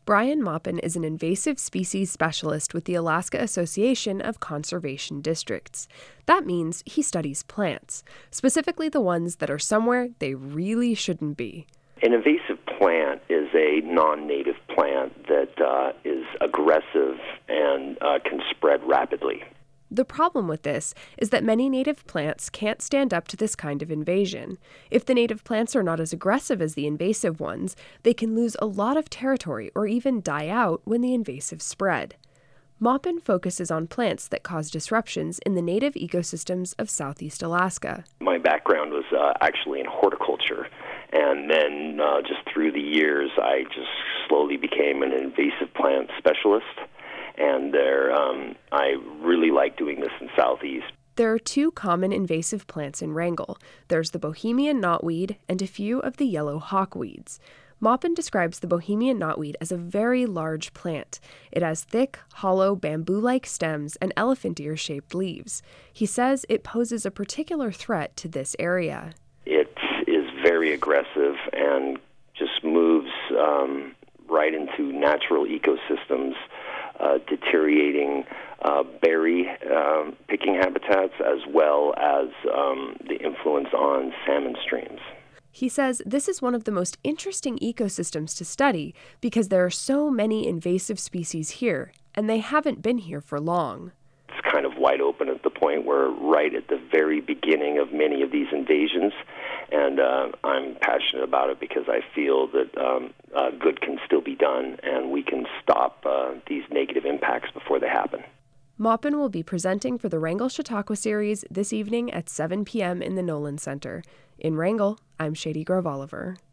Brian Maupin is an invasive species specialist with the Alaska Association of Conservation Districts. That means he studies plants, specifically the ones that are somewhere they really shouldn't be. An invasive plant is a non-native plant that is aggressive and can spread rapidly. The problem with this is that many native plants can't stand up to this kind of invasion. If the native plants are not as aggressive as the invasive ones, they can lose a lot of territory or even die out when the invasive spread. Maupin focuses on plants that cause disruptions in the native ecosystems of Southeast Alaska. My background was actually in horticulture, and then just through the years, I just slowly became an invasive plant specialist. And I really like doing this in Southeast. There are two common invasive plants in Wrangell. There's the Bohemian knotweed and a few of the yellow hawkweeds. Maupin describes the Bohemian knotweed as a very large plant. It has thick, hollow, bamboo-like stems and elephant ear-shaped leaves. He says it poses a particular threat to this area. It is very aggressive and just moves right into natural ecosystems, deteriorating berry picking habitats as well as the influence on salmon streams. He says this is one of the most interesting ecosystems to study because there are so many invasive species here, and they haven't been here for long. It's kind of wide open at the point where right at the very beginning of many of these invasions, and I'm passionate about it because I feel that good can still be done and we can stop these negative impacts before they happen. Maupin will be presenting for the Wrangell Chautauqua Series this evening at 7 p.m. in the Nolan Center. In Wrangell, I'm Shady Grove Oliver.